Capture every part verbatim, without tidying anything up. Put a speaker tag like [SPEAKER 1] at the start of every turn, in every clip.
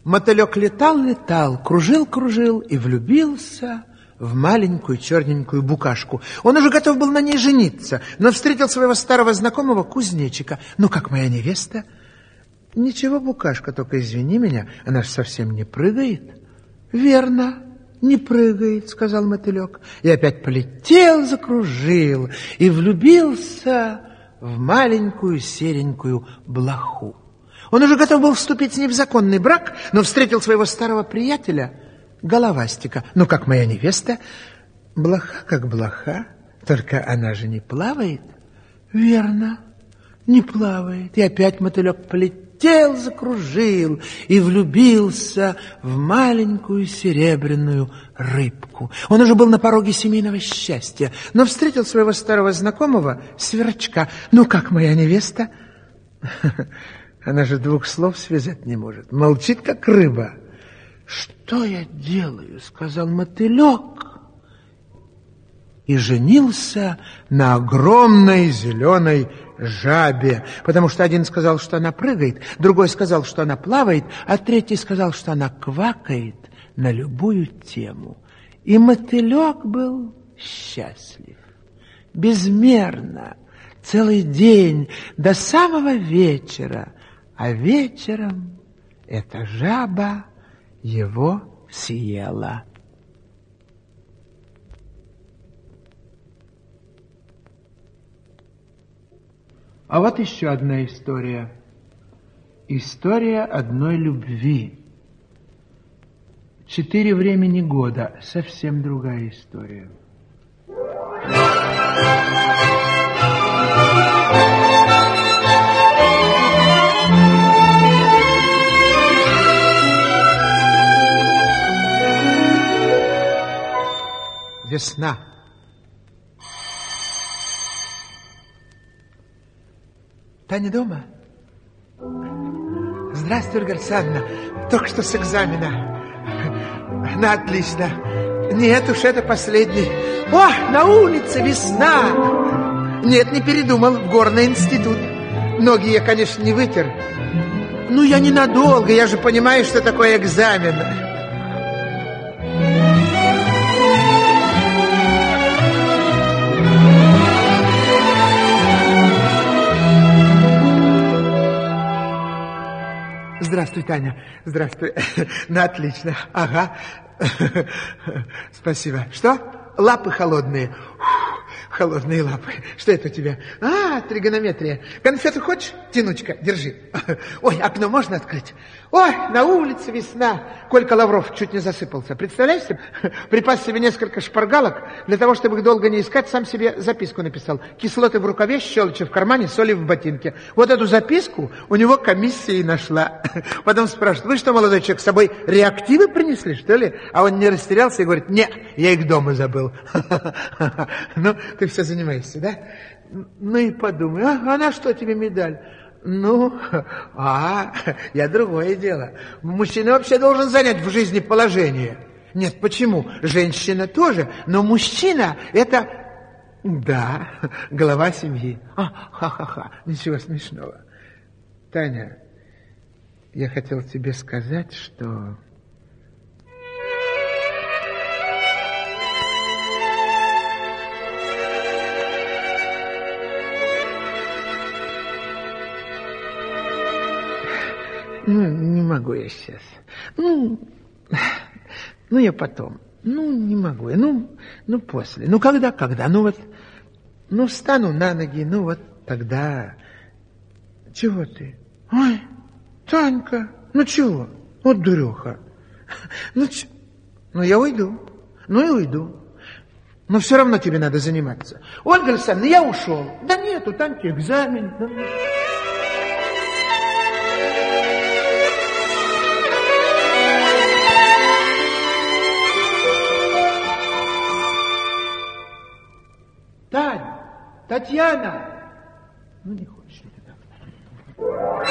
[SPEAKER 1] Мотылек летал-летал, кружил-кружил и влюбился в маленькую черненькую букашку. Он уже готов был на ней жениться, но встретил своего старого знакомого кузнечика. «Ну, как моя невеста?» «Ничего, букашка, только извини меня, она же совсем не прыгает». «Верно, не прыгает», — сказал мотылек. И опять полетел, закружил и влюбился в маленькую серенькую блоху. Он уже готов был вступить с ней в законный брак, но встретил своего старого приятеля Головастика. «Ну, как моя невеста?» «Блоха как блоха, только она же не плавает». «Верно, не плавает». И опять мотылек полетел, закружил и влюбился в маленькую серебряную рыбку. Он уже был на пороге семейного счастья, но встретил своего старого знакомого Сверчка. «Ну, как моя невеста?» Она же двух слов связать не может, молчит, как рыба. «Что я делаю?» — сказал мотылек. И женился на огромной зеленой жабе, потому что один сказал, что она прыгает, другой сказал, что она плавает, а третий сказал, что она квакает на любую тему. И мотылек был счастлив, безмерно, целый день, до самого вечера. А вечером эта жаба его съела. А вот еще одна история. История одной любви. Четыре времени года. Совсем другая история. Весна. Таня дома? Здравствуй, Ольга Александровна. Только что с экзамена. На отлично. Нет уж, это последний. О, на улице весна. Нет, не передумал, в горный институт. Ноги я, конечно, не вытер. Ну, я ненадолго, я же понимаю, что такое экзамен. Здравствуй, Таня. Здравствуй. Ну, отлично. Ага. Спасибо. Что? Лапы холодные. Холодные лапы. Что это у тебя? А, тригонометрия. Конфету хочешь? Тянучка, держи. Ой, окно можно открыть? Ой, на улице весна. Колька Лавров чуть не засыпался. Представляешь себе? Припас себе несколько шпаргалок. Для того, чтобы их долго не искать, сам себе записку написал. Кислоты в рукаве, щелочи в кармане, соли в ботинке. Вот эту записку у него комиссия и нашла. Потом спрашивает: вы что, молодой человек, с собой реактивы принесли, что ли? А он не растерялся и говорит: нет, я их дома забыл. Ну, ты все занимаешься, да? Ну и подумай, а, а на что тебе медаль? Ну, а, я другое дело. Мужчина вообще должен занять в жизни положение. Нет, почему? Женщина тоже, но мужчина — это, да, глава семьи. А, ха-ха-ха, ничего смешного. Таня, я хотел тебе сказать, что... Ну, не могу я сейчас. Ну, ну, я потом. Ну, не могу я. Ну, ну, после. Ну, когда, когда? Ну, вот, ну, встану на ноги, ну, вот тогда. Чего ты? Ой, Танька, ну, чего? Вот дуреха. Ну, ч... ну, я уйду. Ну, и уйду. Но все равно тебе надо заниматься. Ольга Александровна, я ушел. Да нет, у Таньки экзамен. Да... Тань, Татьяна. Ну, не хочешь ли ты так?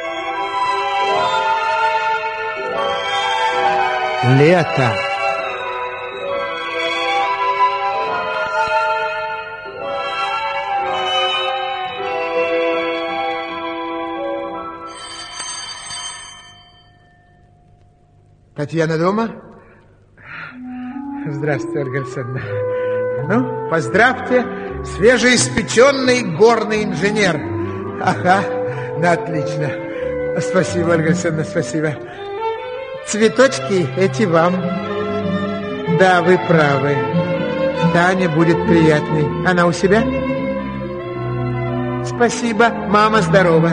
[SPEAKER 1] Лето. Татьяна дома? Здравствуйте, Ольга Александровна. Ну, поздравьте, свежеиспеченный горный инженер. Ага, ну отлично. Спасибо, Ольга Александровна, спасибо. Цветочки эти вам. Да, вы правы. Таня будет приятной. Она у себя? Спасибо, мама здорова.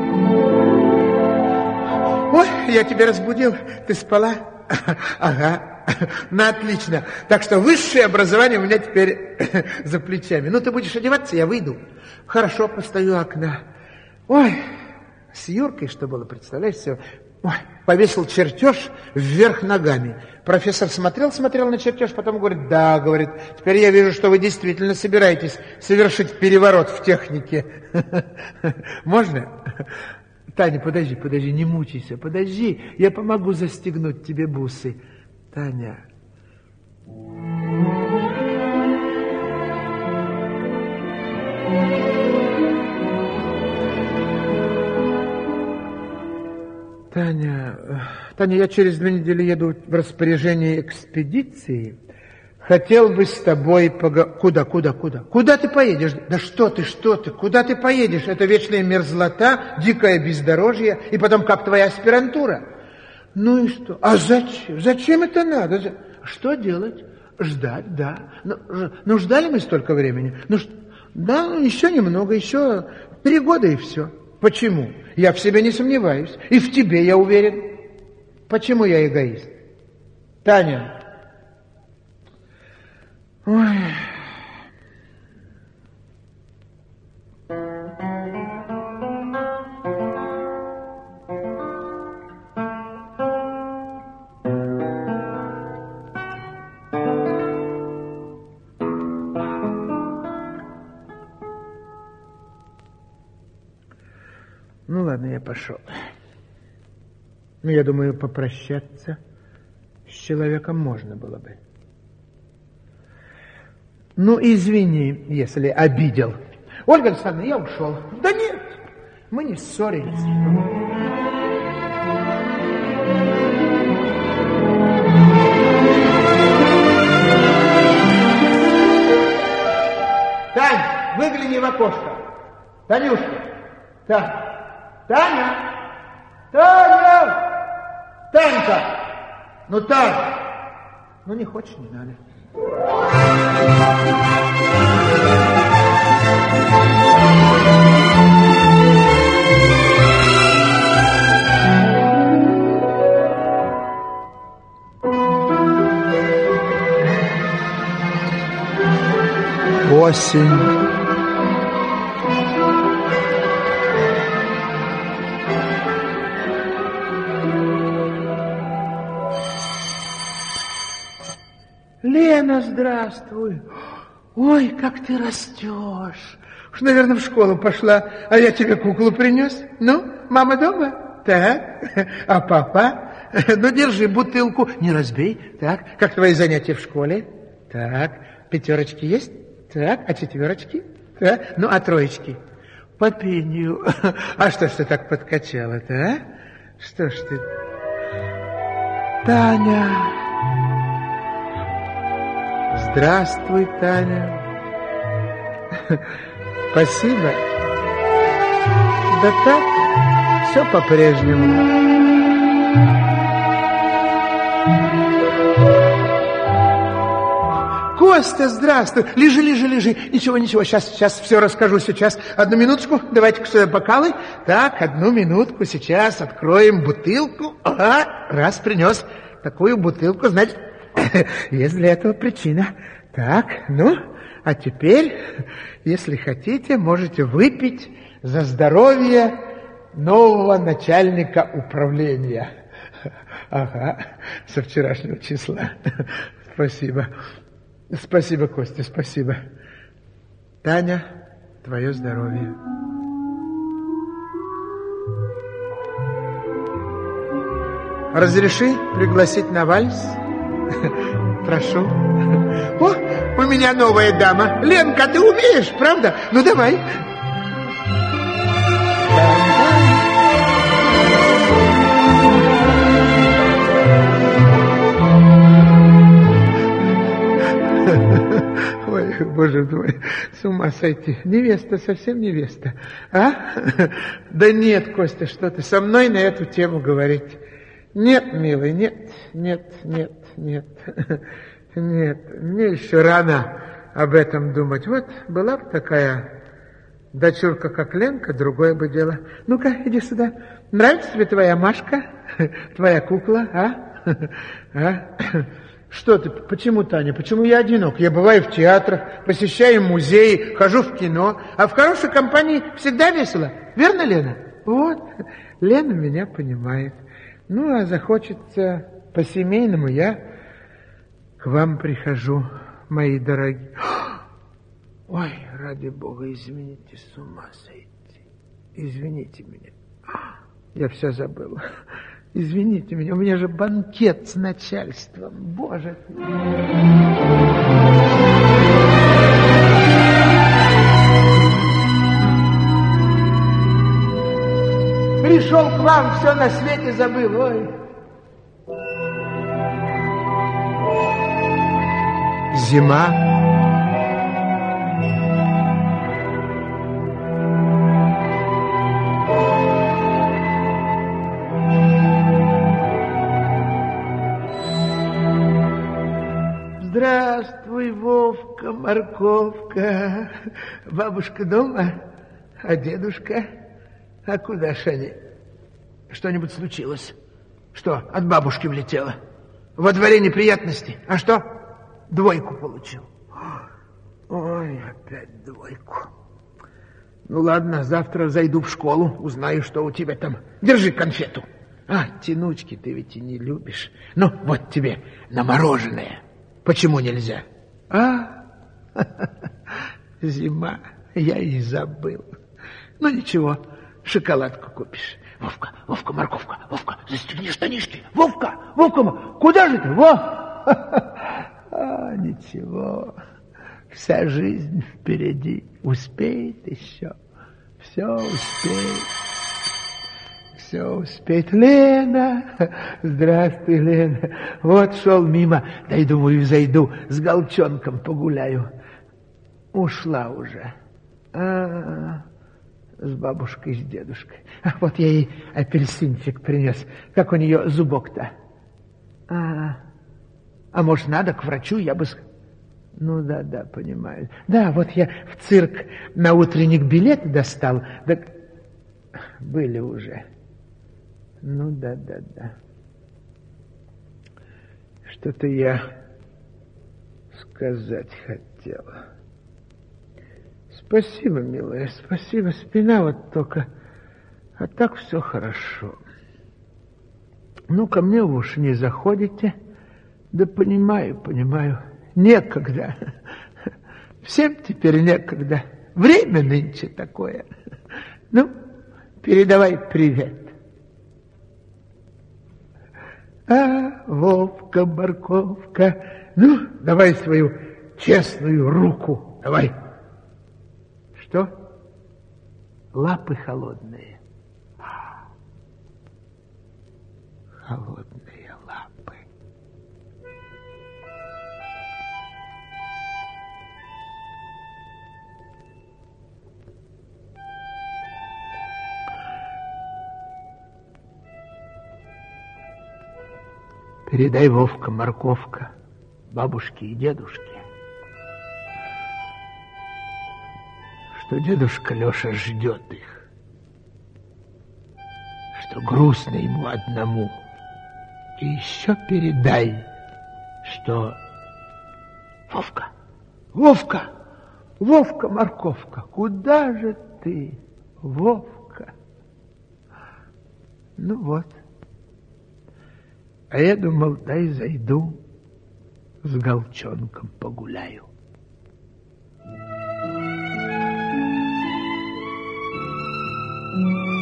[SPEAKER 1] Ой, я тебя разбудил. Ты спала? Ага. Ну, отлично. Так что высшее образование у меня теперь за плечами. Ну, ты будешь одеваться, я выйду. Хорошо, постою у окна. Ой, с Юркой что было, представляешь, все. Ой, повесил чертеж вверх ногами. Профессор смотрел, смотрел на чертеж, потом говорит, да, говорит, теперь я вижу, что вы действительно собираетесь совершить переворот в технике. Можно? Таня, подожди, подожди, не мучайся, подожди, я помогу застегнуть тебе бусы. Таня. Таня, Таня, я через две недели еду в распоряжение экспедиции. Хотел бы с тобой поговорить. Куда, куда, куда? Куда ты поедешь? Да что ты, что ты? Куда ты поедешь? Это вечная мерзлота, дикое бездорожье, и потом как твоя аспирантура? Ну и что? А зачем? Зачем это надо? Что делать? Ждать, да. Ну, ну ждали мы столько времени? Ну, да, ну, еще немного, еще три года и все. Почему? Я в себе не сомневаюсь. И в тебе я уверен. Почему я эгоист? Таня. Ой. Ну ладно, я пошел. Ну, я думаю, попрощаться с человеком можно было бы. Ну, извини, если обидел. Ольга Александровна, я ушел. Да нет, мы не ссорились. Тань, выгляни в окошко. Танюшка, Тань. Таня! Таня! Танька! Ну, Таня! Ну, не хочешь, не надо. Осень. Лена, здравствуй. Ой, как ты растешь. Уж, наверное, в школу пошла, а я тебе куклу принес. Ну, мама дома? Так. А папа? Ну, держи бутылку. Не разбей. Так. Как твои занятия в школе? Так. Пятерочки есть? Так. А четверочки? Так. Ну, а троечки? По пению. А что ж ты так подкачала-то, а? Что ж ты... Таня... Здравствуй, Таня. Спасибо. Да так, все по-прежнему. Костя, здравствуй. Лежи, лежи, лежи. Ничего, ничего, сейчас, сейчас все расскажу. Сейчас, одну минуточку. Давайте-ка сюда бокалы. Так, одну минутку. Сейчас откроем бутылку. Ага, раз принес такую бутылку, значит... Есть для этого причина. Так, ну, а теперь, если хотите, можете выпить за здоровье нового начальника управления. Ага, со вчерашнего числа. Спасибо. Спасибо, Костя, спасибо. Таня, твое здоровье. Разреши пригласить на вальс? Прошу. О, у меня новая дама. Ленка, ты умеешь, правда? Ну, давай. боже мой, с ума сойти. Невеста, совсем невеста. А? Да нет, Костя, что ты со мной на эту тему говорить? Нет, милый, нет, нет, нет, нет. Нет, мне еще рано об этом думать. Вот была бы такая дочурка, как Ленка, другое бы дело. Ну-ка, иди сюда. Нравится тебе твоя Машка? Твоя кукла, а? А? Что ты, почему, Таня, почему я одинок? Я бываю в театрах, посещаю музеи, хожу в кино, а в хорошей компании всегда весело. Верно, Лена? Вот, Лена меня понимает. Ну, а захочется по-семейному, я к вам прихожу, мои дорогие. Ой, ради Бога, извините, с ума сойти. Извините меня. Я все забыла. Извините меня, у меня же банкет с начальством. Боже ты. Пришел к вам, все на свете забыл. Ой. Зима. Здравствуй, Вовка, морковка. Бабушка дома, а дедушка? А куда ж они? Что-нибудь случилось? Что, от бабушки влетело? Во дворе неприятности? А что? Двойку получил. Ой, опять двойку. Ну ладно, завтра зайду в школу, узнаю, что у тебя там. Держи конфету. А, тянучки ты ведь и не любишь. Ну, вот тебе на мороженое. Почему нельзя? А, зима, я и забыл. Ну ничего, шоколадку купишь. Вовка, Вовка, морковка, Вовка, застегни штанишки. Вовка, Вовка, куда же ты? Во! А, ничего, вся жизнь впереди. Успеет еще, все успеет. Все успеет. Лена, здравствуй, Лена. Вот шел мимо, да и думаю, зайду, с Голчонком погуляю. Ушла уже. А, с бабушкой, с дедушкой. А вот я ей апельсинчик принес. Как у нее зубок-то? А, а может, надо к врачу? Я бы... Ну, да, да, понимаю. Да, вот я в цирк на утренник билет достал. Да были уже. Ну, да, да, да. Что-то я сказать хотела. Спасибо, милая, спасибо. Спина вот только. А так все хорошо. Ну, ко мне вы уж не заходите. Да понимаю, понимаю. Некогда. Всем теперь некогда. Время нынче такое. Ну, передавай привет. А, Вовка, морковка, ну, давай свою честную руку, давай. Что? Лапы холодные. Холодные лапы. Передай, Вовка, морковка, бабушке и дедушке, что дедушка Леша ждет их, что грустно ему одному. И еще передай, что... Вовка, Вовка, Вовка, морковка, куда же ты, Вовка? Ну вот. А я думал, дай зайду, с Голчонком погуляю. Mm-hmm.